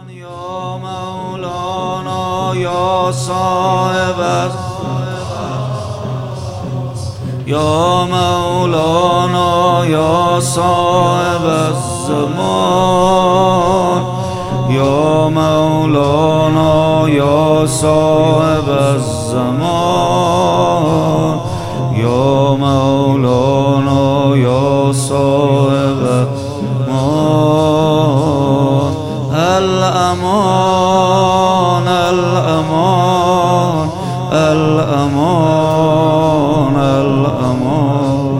یا مولانا یا صاحب یا مولانا یا صاحب الزمان یا مولانا یا صاحب الزمان یا مولانا یا صاحب الزمان الامان الامان الامان الامان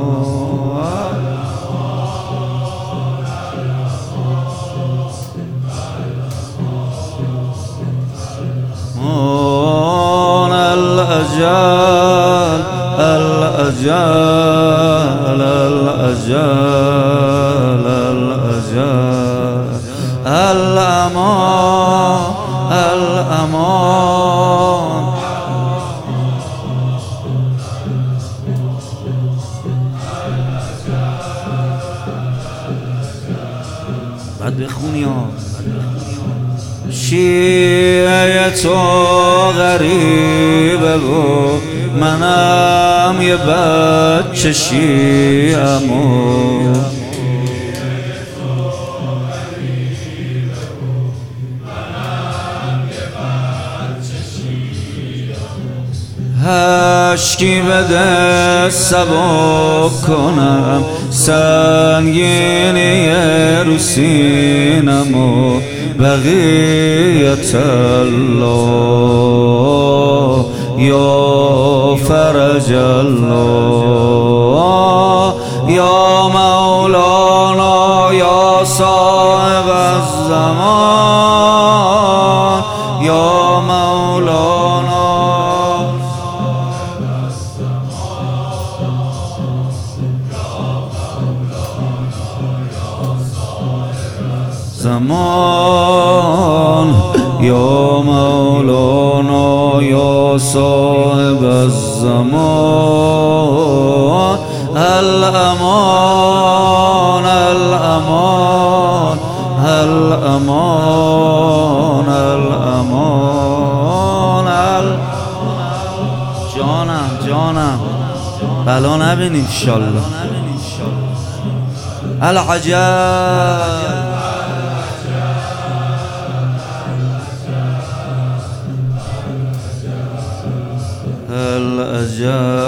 الأجل الأجل الأجل الأجل الأمان الأمان بعد بخونی ها شیعه تو غریبه و منم یه بچه شیعم و اشکی بده سبک کنم سنگینی رو سینم و بقیت الله یا فرج الله یا مولانا یا صاحب الزمان یا مولانا زمان یا مولانا یا صاحب الزمان الامان الامان الامان الامان جانم جانم بلا نبینی انشالله العجب الأجل